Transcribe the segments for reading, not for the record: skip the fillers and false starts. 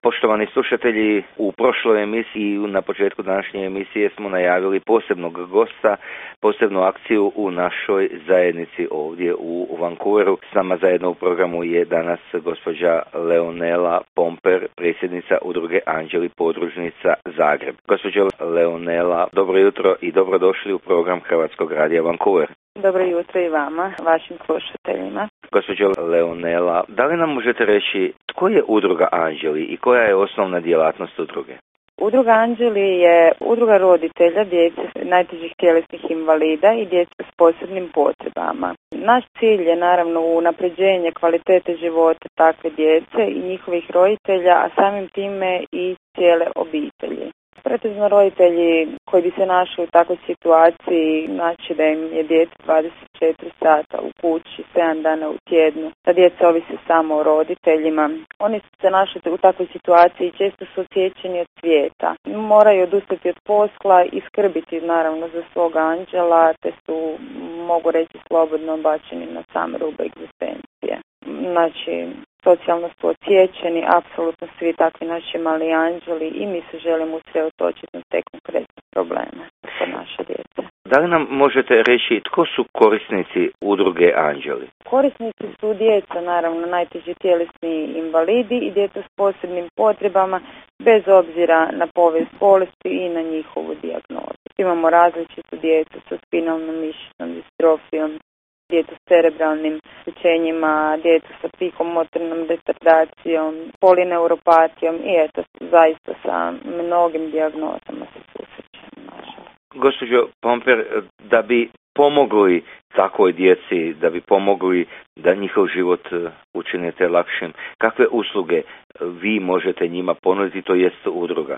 Poštovani slušatelji, u prošloj emisiji na početku današnje emisije smo najavili posebnog gosta, posebnu akciju u našoj zajednici ovdje u Vancouveru. S nama zajedno u programu je danas gospođa Leonela Pomper, predsjednica udruge Anđeli podružnica Zagreb. Gospođo Leonela, dobro jutro i dobrodošli u program Hrvatskog radija Vancouver. Dobro jutro i vama, vašim slušateljima. Gospođo Leonela, da li nam možete reći tko je udruga Anđeli i koja je osnovna djelatnost udruge? Udruga Anđeli je udruga roditelja djece najtežih tjelesnih invalida i djece s posebnim potrebama. Naš cilj je naravno unapređenje kvalitete života takve djece i njihovih roditelja, a samim time i cijele obitelji. Pretežno roditelji koji bi se našli u takvoj situaciji, znači da im je dijete 24 sata u kući, 7 dana u tjednu, da djeca ovise samo o roditeljima. Oni su se našli u takvoj situaciji i često su odsječeni od svijeta. Moraju odustati od posla i skrbiti naravno za svog anđela, te su, mogu reći, slobodno bačeni na sam rub egzistencije. Znači, socijalno su odsječeni, apsolutno svi takvi naši mali anđeli i mi se želimo usredotočiti na te konkretne probleme kod naše djece. Da li nam možete reći tko su korisnici udruge Anđeli? Korisnici su djeca, naravno, najteži tjelesni invalidi i djeca s posebnim potrebama, bez obzira na povijest bolesti i na njihovu dijagnozu. Imamo različitu djecu sa spinalnom mišićnom distrofijom, djecu s cerebralnim oštećenjima, djecu sa psihomotornom retardacijom, polineuropatijom i eto, zaista sa mnogim dijagnozama se susrećemo, nažalost. Gospođo Pomper, da bi pomogli takvoj djeci, da bi pomogli da njihov život učinite lakšim, kakve usluge vi možete njima ponuditi, to jest udruga?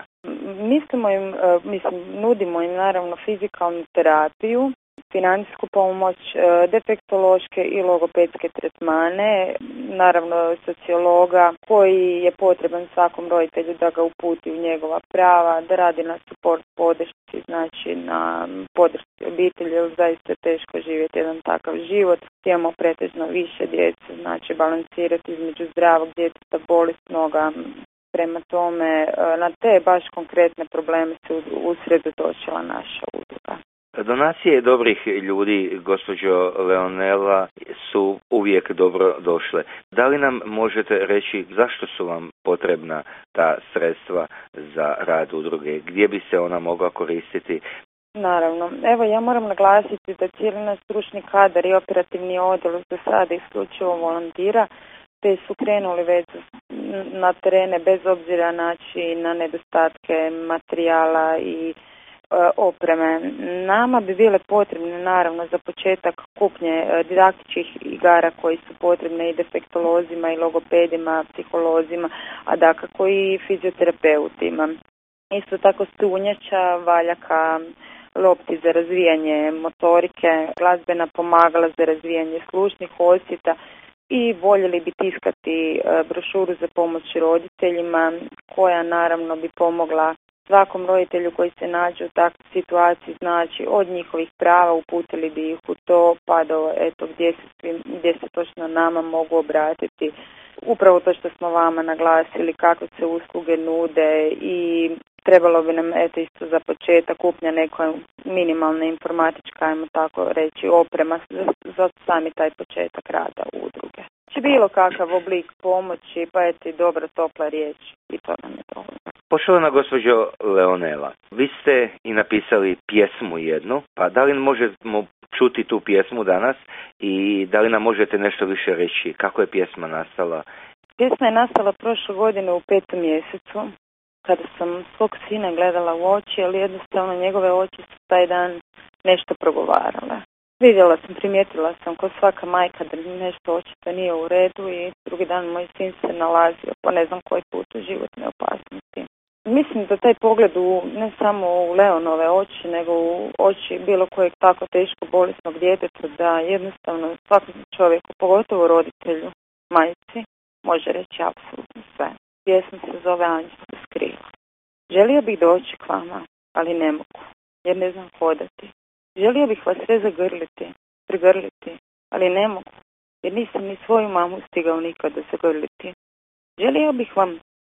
Nudimo im naravno fizikalnu terapiju, financijsku pomoć, defektološke i logopedske tretmane, naravno sociologa koji je potreban svakom roditelju da ga uputi u njegova prava, da radi na support podršci, znači na podršci obitelji, jer zaista je teško živjeti jedan takav život. Imamo pretežno više djece, znači balansirati između zdravog djeteta, bolesnoga. Prema tome, na te baš konkretne probleme se usredotočila naša udruga. Donacije dobrih ljudi, gospođo Leonela, su uvijek dobro došle. Da li nam možete reći zašto su vam potrebna ta sredstva za rad udruge? Gdje bi se ona mogla koristiti? Naravno. Evo, ja moram naglasiti da cijeli naš stručni kadar i operativni odjel do sada isključivo volontira, te su krenuli već na terene bez obzira na nedostatke materijala i opreme. Nama bi bile potrebne naravno za početak kupnje didaktičkih igara koji su potrebne i defektolozima i logopedima, psiholozima, a dakako i fizioterapeutima. Isto tako strunjača, valjaka, lopti za razvijanje motorike, glazbena pomagala za razvijanje slušnih osjeta i voljeli bi tiskati brošuru za pomoć roditeljima koja naravno bi pomogla svakom roditelju koji se nađe u takvoj situaciji, znači od njihovih prava uputili bi ih u to, pa do gdje se točno nama mogu obratiti. Upravo to što smo vama naglasili, kakve se usluge nude i trebalo bi nam isto za početak kupnja neka minimalna informatička, ajmo tako reći, oprema za sami taj početak rada udruge. Bilo kakav oblik pomoći, pa i dobra topla riječ i to nam je dovoljno. Poštovana gospođo Leonela, vi ste i napisali pjesmu jednu, pa da li možemo čuti tu pjesmu danas i da li nam možete nešto više reći kako je pjesma nastala? Pjesma je nastala prošle godine u 5. mjesecu, kada sam svog sina gledala u oči, ali jednostavno njegove oči su taj dan nešto progovarale. Primijetila sam kao svaka majka da nešto očito nije u redu i drugi dan moj sin se nalazio po ne znam koji put u životnoj opasnosti. Mislim da taj pogled ne samo u Leonove oči, nego u oči bilo kojeg tako teško bolesnog djeteta, da jednostavno svakom čovjeku, pogotovo roditelju, majci, može reći apsolutno sve. Pjesma se zove Anđel se skriva. Želio bih doći k vama, ali ne mogu, jer ne znam hodati. Želio bih vas sve prigrliti, ali ne mogu, jer nisam ni svoju mamu stigao nikada zagrliti. Želio bih vam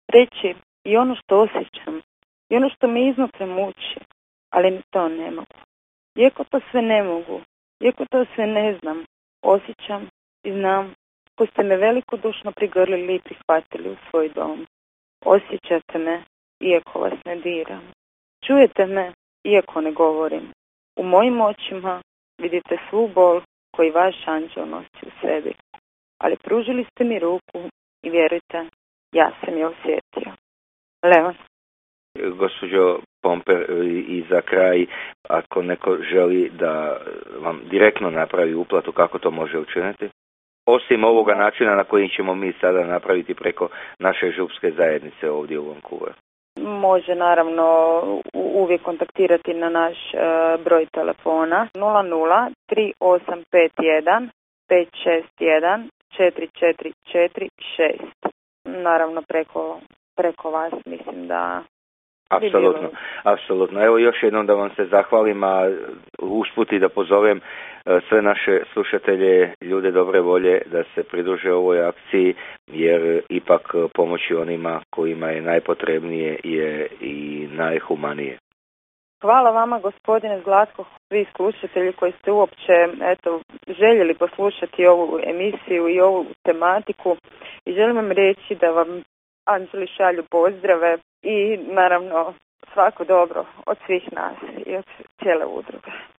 reći i ono što osjećam, i ono što me iznutra muči, ali ni to ne mogu. Iako to sve ne mogu, iako to sve ne znam, osjećam i znam ko ste me velikodušno prigrlili i prihvatili u svoj dom. Osjećate me, iako vas ne diram. Čujete me, iako ne govorim. U mojim očima vidite svu bol koji vaš anđeo nosi u sebi. Ali pružili ste mi ruku i vjerujte, ja sam je osjetio. Leon. Gospođo Pomper, i za kraj, ako neko želi da vam direktno napravi uplatu, kako to može učiniti? Osim ovoga načina na koji ćemo mi sada napraviti preko naše župske zajednice ovdje u Vancouveru. Može naravno uvijek kontaktirati na naš broj telefona 00 3851 561 4446. Naravno preko vas mislim da... Apsolutno. Evo još jednom da vam se zahvalim, a usput i da pozovem sve naše slušatelje, ljude dobre volje, da se pridruže ovoj akciji, jer ipak pomoći onima kojima je najpotrebnije je i najhumanije. Hvala vama, gospodine Zlatko, svi slušatelji koji ste uopće željeli poslušati ovu emisiju i ovu tematiku, i želim vam reći da vam anđeli šalju pozdrave i naravno svako dobro od svih nas i od cijele udruge.